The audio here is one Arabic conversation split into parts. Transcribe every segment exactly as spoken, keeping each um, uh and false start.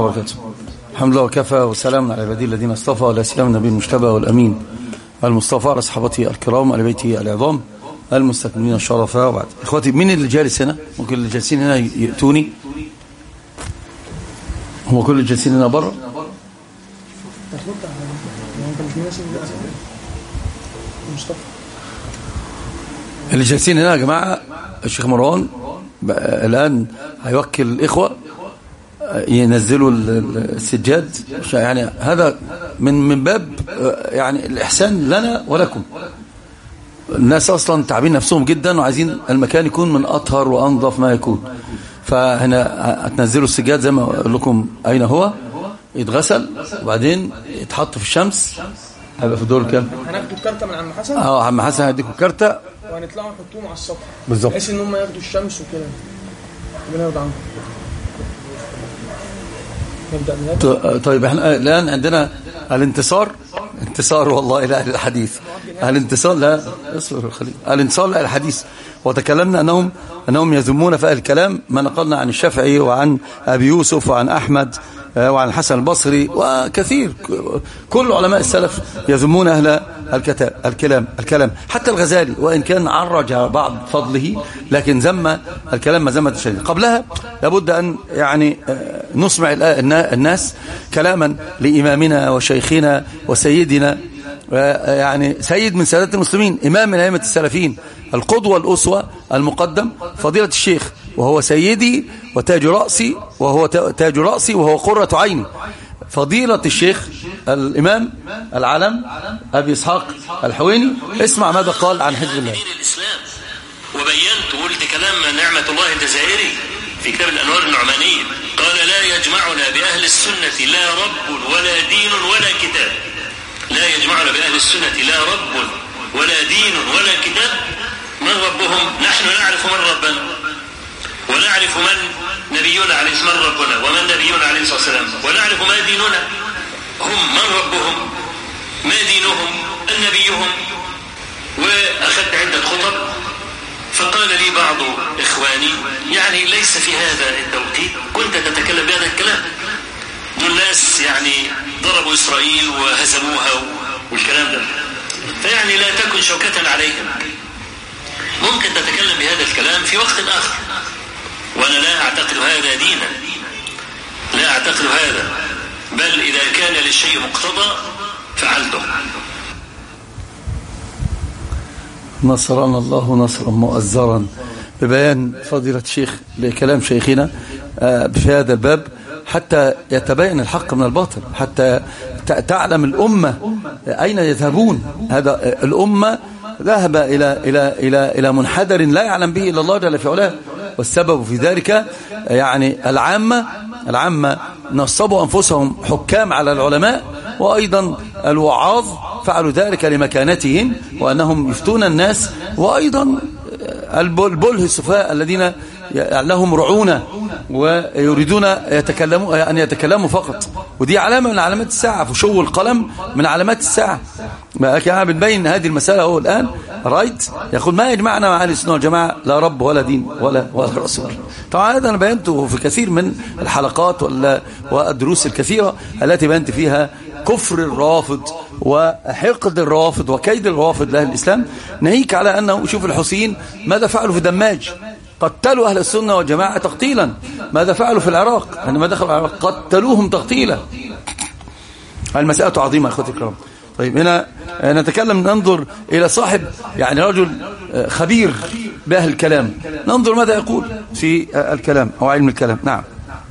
وبركاته. الحمد لله وكفى وسلام على عباده الذين اصطفى، ولا سيما النبي المجتبى والامين المصطفى على صحابته الكرام وعلى بيته العظام المستكملين الشرفاء. وبعد اخواتي، مين اللي جالس هنا؟ ممكن اللي جالسين هنا ياتوني؟ هم كل اللي جالسين هنا بره؟ اللي جالسين هنا يا جماعه، الشيخ مروان الان هيوكل الاخوه ينزلوا السجاد، يعني هذا من من باب يعني الإحسان لنا ولكم. الناس أصلا تعبين نفسهم جدا وعايزين المكان يكون من أطهر وأنظف ما يكون، فهنا هتنزلوا السجاد زي ما أقول لكم أين هو، يتغسل وبعدين يتحط في الشمس. هيبقى في دور كام؟ هناخدوا الكارتة من عم حسن. اه عم حسن هيديكوا الكارتة وهنطلعوا نحطوهم على السطح بالظبط، بحيث ان هم ياخدوا الشمس وكده. ربنا يرضى عنكم. طيب احنا الآن عندنا الانتصار، انتصار والله إلى أهل الحديث، الانتصار لا اصبر خليل، الانتصار لأهل الحديث. وتكلمنا أنهم أنهم يذمون في الكلام ما نقلنا عن الشافعي وعن أبي يوسف وعن أحمد وعن الحسن البصري وكثير، كل علماء السلف يذمون أهل الكتاب الكلام الكلام حتى الغزالي وإن كان عرج بعض فضله لكن ذم الكلام مذمة شديدة. قبلها لابد أن يعني نسمع الناس كلاما لإمامنا وشيخنا وسيدنا، يعني سيد من سادات المسلمين، إمام من أئمة السلفين، القدوة الأسوة المقدم، فضيلة الشيخ وهو سيدي وتاج رأسي وهو تاج رأسي وهو قرة عيني، فضيلة الشيخ الإمام العالم أبي إسحاق الحويني. اسمع ماذا قال عن حزب الله. وبينت وقلت كلام نعمة الله الجزائري في كتاب الأنوار النعمانية، قال لا يجمعنا بأهل السنة لا رب ولا دين ولا كتاب. لا يجمعنا بأهل السنة لا رب ولا دين ولا كتاب. من ربهم؟ نحن نعرف من ربنا ونعرف من نبينا عليه من ربنا ومن نبينا عليه الصلاة والسلام، ونعرف ما ديننا. هم من ربهم؟ ما دينهم؟ النبيهم. وأخذت عدة خطب، فقال لي بعض إخواني يعني ليس في هذا التوقيت كنت تتكلم بهذا الكلام، دول ناس يعني ضربوا إسرائيل وهزموها والكلام ده، فيعني لا تكن شوكة عليهم، ممكن تتكلم بهذا الكلام في وقت آخر. وأنا لا أعتقد هذا دينا، لا أعتقد هذا، بل إذا كان للشيء مقتضى فعلته. نصرنا الله نصرا مؤزرا ببيان فضيلة الشيخ لكلام شيخنا في هذا الباب حتى يتبين الحق من الباطل، حتى تعلم الأمة أين يذهبون. هذا الأمة ذهب إلى إلى إلى إلى منحدر لا يعلم به إلا الله جل في علاه، والسبب في ذلك يعني العامة العامة نصبوا أنفسهم حكام على العلماء، وأيضا الوعاظ فعلوا ذلك لمكانتهم وأنهم يفتون الناس، وأيضا البله السفهاء الذين لهم رعونة ويريدون يتكلموا أن يتكلموا فقط، ودي علامة من علامات الساعة، فشو القلم من علامات الساعة. كان بنبين هذه المسألة هو الآن رايت يقول ما يجمعنا مع أهل السنة والجماعة لا رب ولا دين ولا ولا رسول. طبعا هذا أنا بينته في كثير من الحلقات والدروس الكثيرة التي بينت فيها كفر الرافض وحقد الرافض وكيد الرافض لأهل الإسلام، ناهيك على أنه شوف الحوثيين ماذا فعلوا في دماج، قتلوا أهل السنة والجماعة تقتيلا. ماذا فعلوا في العراق عندما دخلوا العراق؟ قتلوهم تقتيلا. المسألة عظيمة يا أخوتي الكرام. طيب هنا نتكلم، ننظر إلى صاحب يعني رجل خبير بأهل الكلام، ننظر ماذا يقول في الكلام أو علم الكلام. نعم.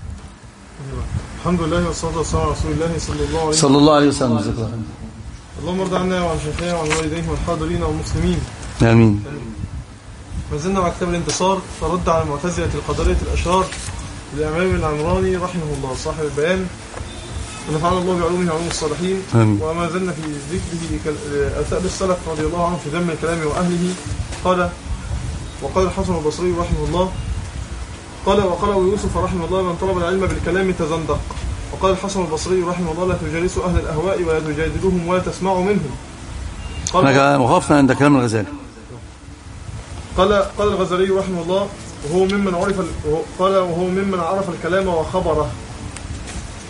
الحمد لله والصلاة والسلام على رسول الله صلى الله عليه وسلم. صلى الله عليه وسلم. اللهم ارض عنا وعن شيخنا وعن والديه والحاضرين والمسلمين. آمين. ما زلنا مع كتاب الانتصار، فرد على المعتزلة القدرية الأشرار للإمام العمراني رحمه الله صاحب البيان، ونفعنا الله بعلومه وعلوم الصالحين. آمين. وما زلنا في ذكره أثاب السلف رضي الله عنه في ذم الكلام وأهله. قال وقال الحسن البصري رحمه الله قال وقال أبو يوسف رحمه الله من طلب العلم بالكلام تزندق. وقال الحسن البصري رحمه الله لا تجالسوا أهل الأهواء ولا تجادلوهم ولا تسمعوا منهم. قال وقفنا عند كلام الغزالي. قال قال الغزالي رحمه الله وهو ممن عرف قال وهو ممن عرف الكلام وخبره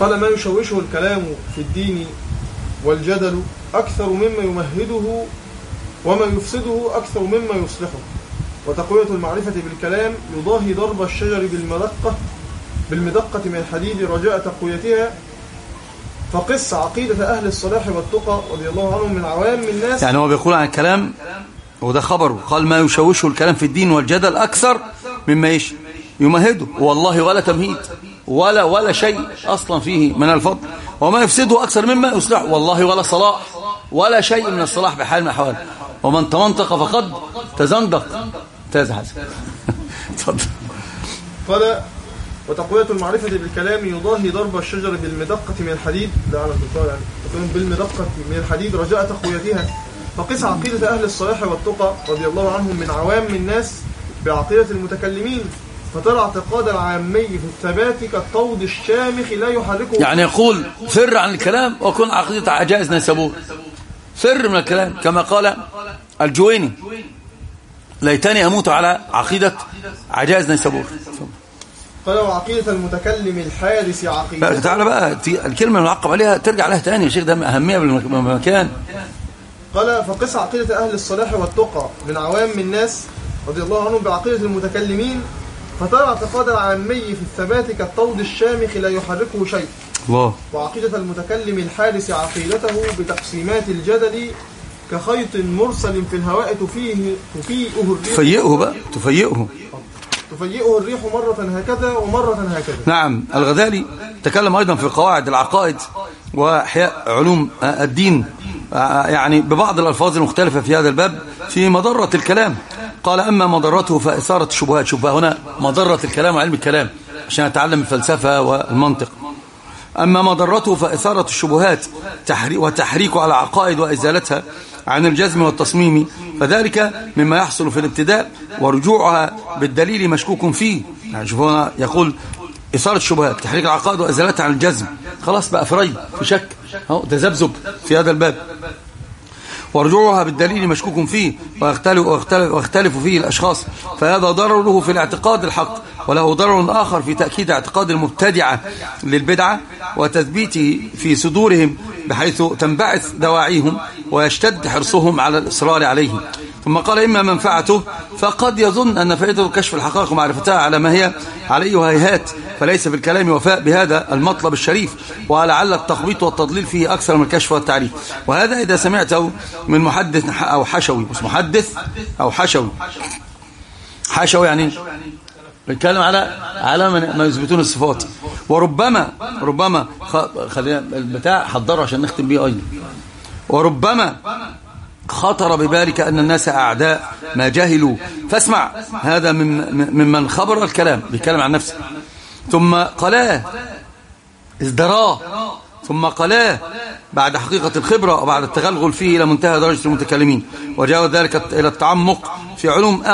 قال ما يشوشه الكلام في الدين والجدل أكثر مما يمهده وما يفسده أكثر مما يصلحه. وتقوية المعرفة بالكلام يضاهي ضرب الشجر بالمدقة بالمدقة من الحديد رجاء تقويتها. فقس عقيدة أهل الصلاح والتقى رضي الله عنهم من عوام الناس. يعني هو بيقول عن الكلام وده خبره، قال ما يشوشه الكلام في الدين والجدل أكثر مما يش يمهده، والله ولا تمهيد ولا ولا شيء أصلا فيه من الفضل، وما يفسده أكثر مما يصلح، والله ولا صلاح ولا شيء من الصلاح بحال من الأحوال. ومن تمنطق فقد تزندق تزحز. تفضل. قال وتقوية المعرفة بالكلام يضاهي ضرب الشجر بالمدقة من الحديد، ده على الدكتور يعني بالمدقة من الحديد رجاء تقويتها. فقس عقيدة أهل الصلاح والتقى رضي الله عنهم من عوام الناس بعقيدة المتكلمين، فترى اعتقاد العامي في الثبات كالطود الشامخ لا يحركه. يعني يقول فر عن الكلام وكن عقيدة عجائز نيسابور، فر من الكلام كما قال الجويني ليتني أموت على عقيدة عجائز نيسابور. قال وعقيدة المتكلم الحادث عقيدة. تعالى بقى الكلمة المعقب عليها ترجع لها تاني يا شيخ، ده أهمية بالمكان. قال فقس عقيدة أهل الصلاح والتقى من عوام الناس رضي الله عنهم بعقيدة المتكلمين، فترى اعتقاد العامي في الثبات كالطود الشامخ لا يحركه شيء. الله. وعقيدة المتكلم الحادث عقيدته بتقسيمات الجدل كخيط مرسل في الهواء تفيه تفيئه الريح. تفيئه بقى تفيئه تفيئه الريح مرة هكذا ومرة هكذا. نعم. الغزالي تكلم أيضا في قواعد العقائد وإحياء علوم الدين يعني ببعض الألفاظ المختلفة في هذا الباب في مضرة الكلام. قال أما مضرته فإثارة الشبهات. شوف هنا مضرة الكلام وعلم الكلام عشان أتعلم الفلسفة والمنطق. أما مضرته فإثارة الشبهات وتحريك على عقائد وإزالتها عن الجزم والتصميم، فذلك مما يحصل في الابتداء ورجوعها بالدليل مشكوك فيه. يعني شوف هنا يقول إثارة الشبهات تحريك العقائد وإزالتها عن الجزم، خلاص بقى في ريب في شك أهو تذبذب في هذا الباب. ورجوعها بالدليل مشكوك فيه ويختلف, ويختلف, ويختلف فيه الأشخاص، فهذا ضرره في الاعتقاد الحق، وله ضرر آخر في تأكيد اعتقاد المبتدعة للبدعة وتثبيته في صدورهم بحيث تنبعث دواعيهم ويشتد حرصهم على الإصرار عليه. ثم قال إما منفعته فقد يظن أن فائدته كشف الحقائق ومعرفتها على ما هي عليه وهيهات، فليس في الكلام وفاء بهذا المطلب الشريف، ولعل التخبيط والتضليل فيه أكثر من الكشف والتعريف. وهذا إذا سمعته من محدث أو حشوي. مش محدث أو حشوي. حشوي يعني بيتكلم على على ما يثبتون الصفات. وربما ربما خلينا البتاع حضره عشان نختم بيه أيضا. وربما خطر ببالك أن الناس أعداء ما جهلوا فاسمع. هذا ممن خبر الكلام بيتكلم عن نفسه. ثم قلاه ازدراه ثم قلاه بعد حقيقة الخبرة وبعد التغلغل فيه إلى منتهى درجة المتكلمين، وجاء ذلك إلى التعمق في علوم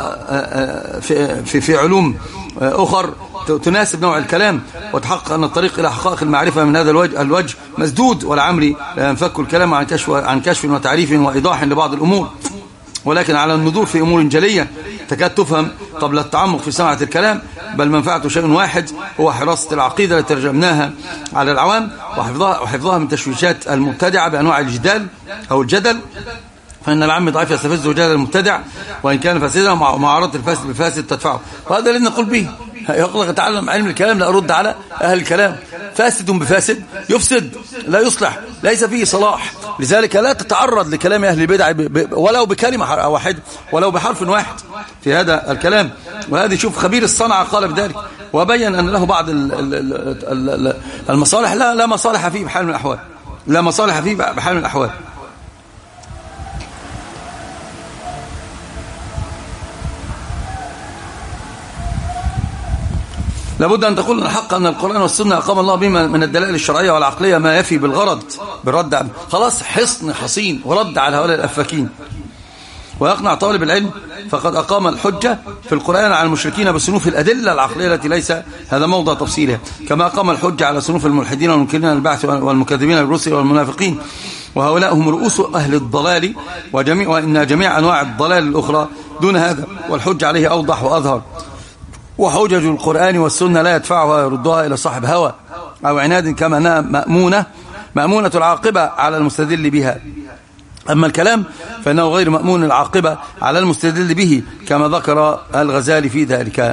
في في, في علوم أخر تناسب نوع الكلام، وتحقق أن الطريق إلى حقائق المعرفة من هذا الوجه, الوجه مسدود، والعمل لا ينفك الكلام عن كشف عن كشف وتعريف وإيضاح لبعض الأمور، ولكن على النظور في أمور جلية تكاد تفهم قبل التعمق في صناعة الكلام، بل منفعته شيء واحد هو حراسة العقيدة التي ترجمناها على العوام وحفظها, وحفظها من تشويشات المبتدعة بأنواع الجدال أو الجدل، فإن العام ضعيف يستفزه جدل المبتدع وإن كان فاسدا، ومعارضة الفاسد بالفاسد تدفعه. وهذا الذي نقول به. يقول تعلم علم الكلام لا أرد على أهل الكلام. فاسد بفاسد يفسد لا يصلح، ليس فيه صلاح. لذلك لا تتعرض لكلام أهل البدع ولو بكلمة واحدة ولو بحرف واحد في هذا الكلام. وهذه شوف خبير الصنعة قال بذلك، وبين أن له بعض المصالح لا لا مصالح فيه بحال من الأحوال، لا مصالح فيه بحال من الأحوال. لابد أن تقول الحق أن القرآن والسنة أقام الله بما من الدلائل الشرعية والعقلية ما يفي بالغرض بالرد. خلاص حصن حصين ورد على هؤلاء الأفاكين. ويقنع طالب العلم فقد أقام الحجة في القرآن على المشركين بصنوف الأدلة العقلية التي ليس هذا موضع تفصيلها، كما أقام الحجة على صنوف الملحدين والمنكرين البعث والمكذبين بالرسل والمنافقين، وهؤلاء هم رؤوس أهل الضلال وجميع وإن جميع أنواع الضلال الأخرى دون هذا، والحجة عليه أوضح وأظهر. وحجج القرآن والسنة لا يدفعها ويردها إلى صاحب هوى أو عناد كما أنها مأمونة مأمونة العاقبة على المستدل بها. أما الكلام فإنه غير مأمون العاقبة على المستدل به كما ذكر الغزالي في ذلك.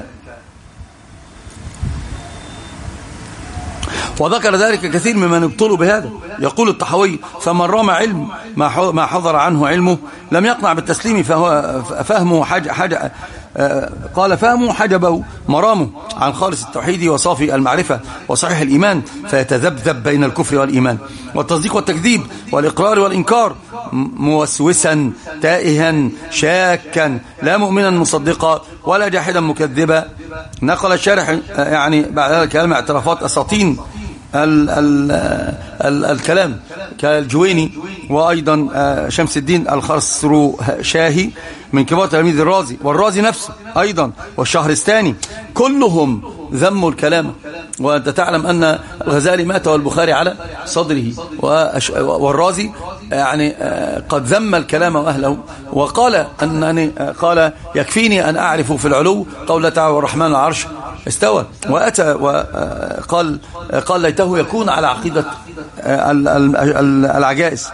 وذكر ذلك كثير ممن ابطلوا بهذا. يقول الطحاوي: فمن رام علم ما حضر عنه علمه لم يقنع بالتسليم فهو فهمه حج حج قال فهمه حجبه مرامه عن خالص التوحيد وصافي المعرفة وصحيح الإيمان، فيتذبذب بين الكفر والإيمان والتصديق والتكذيب والإقرار والإنكار، موسوسا تائها شاكا لا مؤمنا مصدقا ولا جاحدا مكذبا. نقل الشارح يعني بعد هذا الكلام اعترافات أساطين ال ال ال الكلام كالجويني وأيضا شمس الدين الخرسروشاهي من كبار تلاميذ الرازي، والرازي نفسه أيضا والشهرستاني، كلهم ذموا الكلام. وأنت تعلم أن الغزالي مات والبخاري على صدره، والرازي يعني قد ذم الكلام وأهله وقال أنني قال يكفيني أن أعرف في العلو قول تعالى والرحمن العرش استوى، وأتى وقال قال ليته يكون على عقيدة العجائز.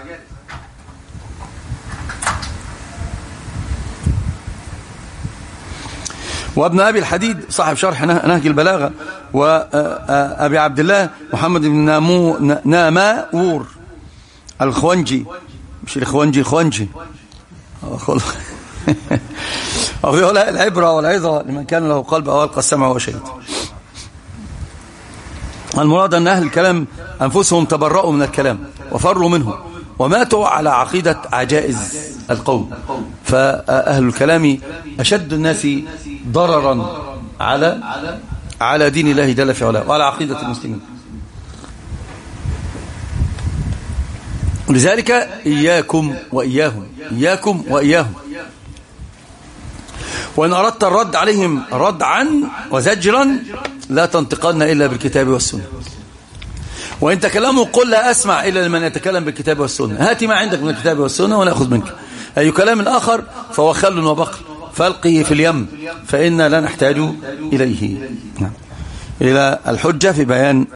وابن أبي الحديد صاحب شرح نهج البلاغة، وأبي عبد الله محمد بن نامو ناماور الخوانجي، مش الخوانجي الخوانجي ويقول العبرة والعظة لمن كان له قلب أو ألقى السمع وشهد. المراد أن أهل الكلام أنفسهم تبرؤوا من الكلام وفروا منه وماتوا على عقيدة عجائز القوم. فأهل الكلام أشد الناس ضررا على على دين الله جل في علاه وعلى عقيدة المسلمين. ولذلك إياكم وإياهم إياكم وإياهم. وإن أردت الرد عليهم ردعا وزجرا لا تنطقن إلا بالكتاب والسنة. وإن تكلموا قل لا أسمع إلا لمن يتكلم بالكتاب والسنة. هاتي ما عندك من الكتاب والسنة ونأخذ منك. أي كلام آخر فهو خل وبقل فألقه في اليم فإنا لا نحتاج إليه. إلى الحجة في بيان